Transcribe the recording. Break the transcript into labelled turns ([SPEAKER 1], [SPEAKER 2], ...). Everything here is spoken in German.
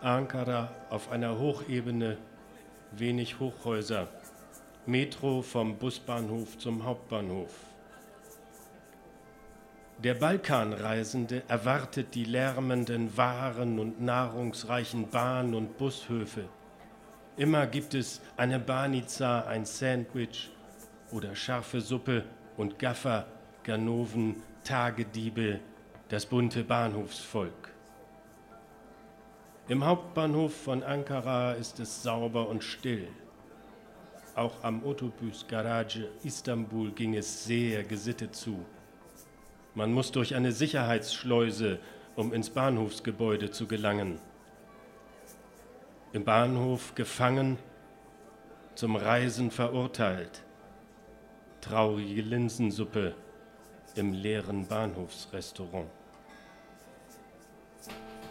[SPEAKER 1] Ankara auf einer Hochebene, wenig Hochhäuser, Metro vom Busbahnhof zum Hauptbahnhof. Der Balkanreisende erwartet die lärmenden, waren- und nahrungsreichen Bahn- und Bushöfe. Immer gibt es eine Banica, ein Sandwich oder scharfe Suppe und Gaffer, Ganoven, Tagediebe, das bunte Bahnhofsvolk. Im Hauptbahnhof von Ankara ist es sauber und still. Auch am Otobüs Garage Istanbul ging es sehr gesittet zu. Man muss durch eine Sicherheitsschleuse, um ins Bahnhofsgebäude zu gelangen. Im Bahnhof gefangen, zum Reisen verurteilt. Traurige Linsensuppe im leeren Bahnhofsrestaurant.